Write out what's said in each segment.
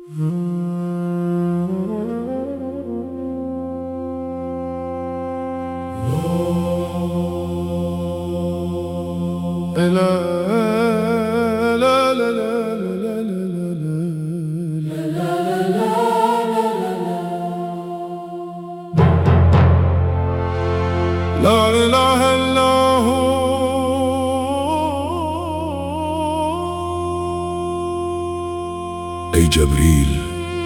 لا إله إلا هو. ای جبریل،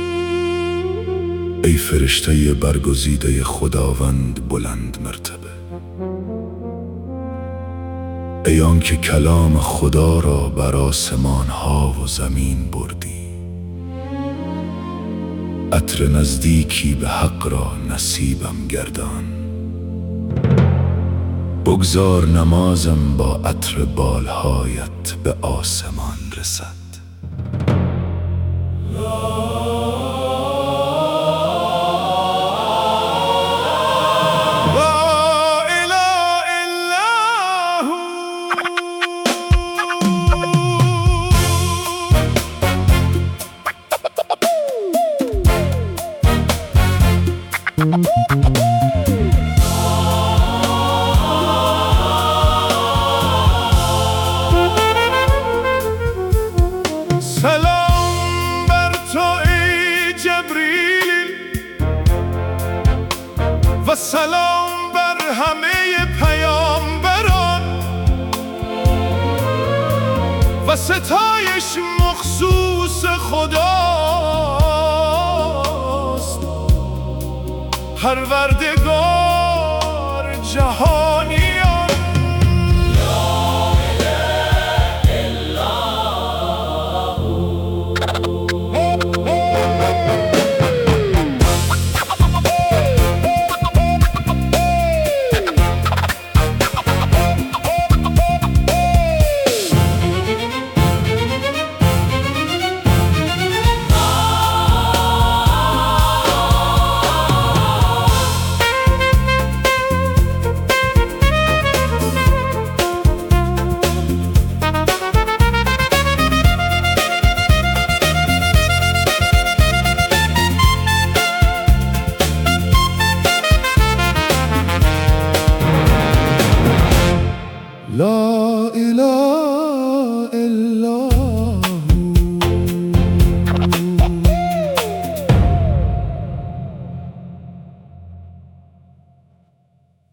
ای فرشته برگزیده خداوند بلند مرتبه، ای آنکه کلام خدا را بر آسمان ها و زمین بردی، عطر نزدیکی به حق را نصیبم گردان، بگذار نمازم با عطر بالهایت به آسمان رسد. سلام بر تو ای جبریل و سلام بر همه پیامبران و ستایش مخصوص خداست، پروردگار جهانیان. لا إله